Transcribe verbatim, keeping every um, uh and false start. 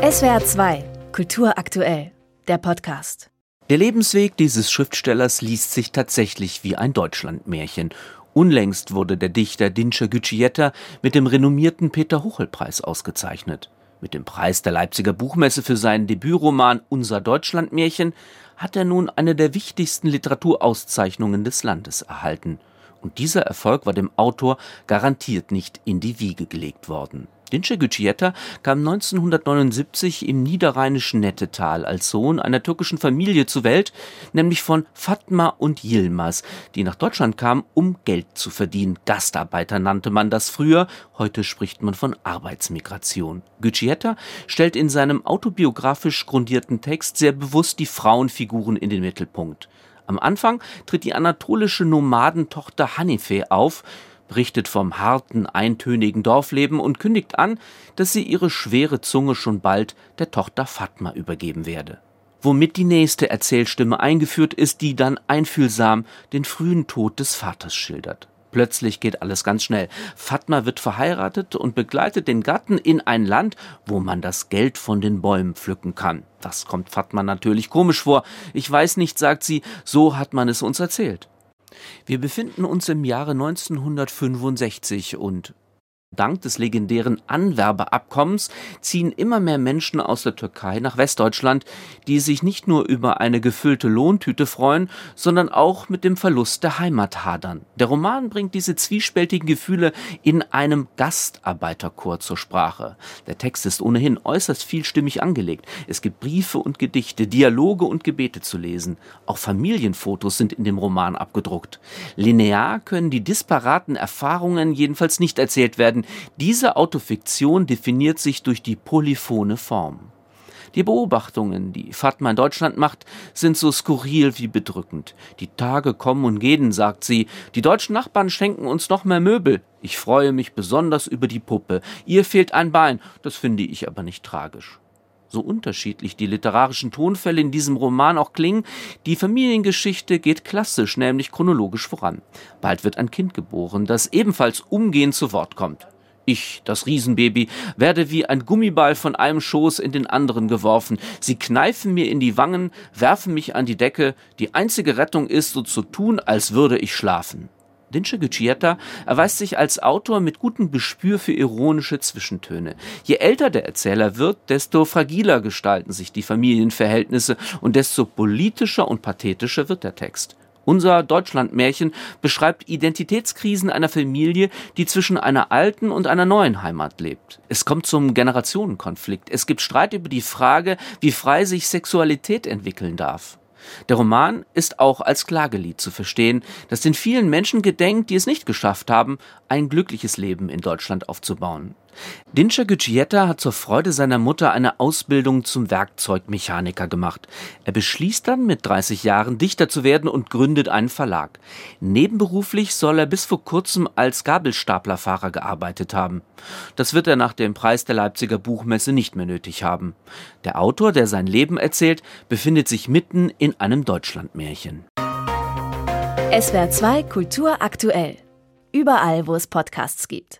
S W R zwei, Kultur aktuell, der Podcast. Der Lebensweg dieses Schriftstellers liest sich tatsächlich wie ein Deutschlandmärchen. Unlängst wurde der Dichter Dinscher Gütschieta mit dem renommierten Peter-Huchel-Preis ausgezeichnet. Mit dem Preis der Leipziger Buchmesse für seinen Debütroman Unser Deutschlandmärchen hat er nun eine der wichtigsten Literaturauszeichnungen des Landes erhalten. Und dieser Erfolg war dem Autor garantiert nicht in die Wiege gelegt worden. Dinscher Gütschieta kam neunzehnhundertneunundsiebzig im niederrheinischen Nettetal als Sohn einer türkischen Familie zur Welt, nämlich von Fatma und Yilmaz, die nach Deutschland kamen, um Geld zu verdienen. Gastarbeiter nannte man das früher, heute spricht man von Arbeitsmigration. Gütschieta stellt in seinem autobiografisch grundierten Text sehr bewusst die Frauenfiguren in den Mittelpunkt. Am Anfang tritt die anatolische Nomadentochter Hanife auf, berichtet vom harten, eintönigen Dorfleben und kündigt an, dass sie ihre schwere Zunge schon bald der Tochter Fatma übergeben werde. Womit die nächste Erzählstimme eingeführt ist, die dann einfühlsam den frühen Tod des Vaters schildert. Plötzlich geht alles ganz schnell. Fatma wird verheiratet und begleitet den Gatten in ein Land, wo man das Geld von den Bäumen pflücken kann. Das kommt Fatma natürlich komisch vor. Ich weiß nicht, sagt sie, so hat man es uns erzählt. Wir befinden uns im Jahre neunzehnhundertfünfundsechzig und dank des legendären Anwerbeabkommens ziehen immer mehr Menschen aus der Türkei nach Westdeutschland, die sich nicht nur über eine gefüllte Lohntüte freuen, sondern auch mit dem Verlust der Heimat hadern. Der Roman bringt diese zwiespältigen Gefühle in einem Gastarbeiterchor zur Sprache. Der Text ist ohnehin äußerst vielstimmig angelegt. Es gibt Briefe und Gedichte, Dialoge und Gebete zu lesen. Auch Familienfotos sind in dem Roman abgedruckt. Linear können die disparaten Erfahrungen jedenfalls nicht erzählt werden. Diese Autofiktion definiert sich durch die polyphone Form. Die Beobachtungen, die Fatma in Deutschland macht, sind so skurril wie bedrückend. Die Tage kommen und gehen, sagt sie. Die deutschen Nachbarn schenken uns noch mehr Möbel. Ich freue mich besonders über die Puppe. Ihr fehlt ein Bein, das finde ich aber nicht tragisch. So unterschiedlich die literarischen Tonfälle in diesem Roman auch klingen, die Familiengeschichte geht klassisch, nämlich chronologisch voran. Bald wird ein Kind geboren, das ebenfalls umgehend zu Wort kommt. Ich, das Riesenbaby, werde wie ein Gummiball von einem Schoß in den anderen geworfen. Sie kneifen mir in die Wangen, werfen mich an die Decke. Die einzige Rettung ist, so zu tun, als würde ich schlafen. Dinscher Gütschieta erweist sich als Autor mit gutem Gespür für ironische Zwischentöne. Je älter der Erzähler wird, desto fragiler gestalten sich die Familienverhältnisse und desto politischer und pathetischer wird der Text. Unser Deutschlandmärchen beschreibt Identitätskrisen einer Familie, die zwischen einer alten und einer neuen Heimat lebt. Es kommt zum Generationenkonflikt. Es gibt Streit über die Frage, wie frei sich Sexualität entwickeln darf. Der Roman ist auch als Klagelied zu verstehen, das den vielen Menschen gedenkt, die es nicht geschafft haben, ein glückliches Leben in Deutschland aufzubauen. Dinscher Gütschieta hat zur Freude seiner Mutter eine Ausbildung zum Werkzeugmechaniker gemacht. Er beschließt dann, mit dreißig Jahren Dichter zu werden und gründet einen Verlag. Nebenberuflich soll er bis vor kurzem als Gabelstaplerfahrer gearbeitet haben. Das wird er nach dem Preis der Leipziger Buchmesse nicht mehr nötig haben. Der Autor, der sein Leben erzählt, befindet sich mitten in einem Deutschlandmärchen. S W R zwei Kultur aktuell. Überall, wo es Podcasts gibt.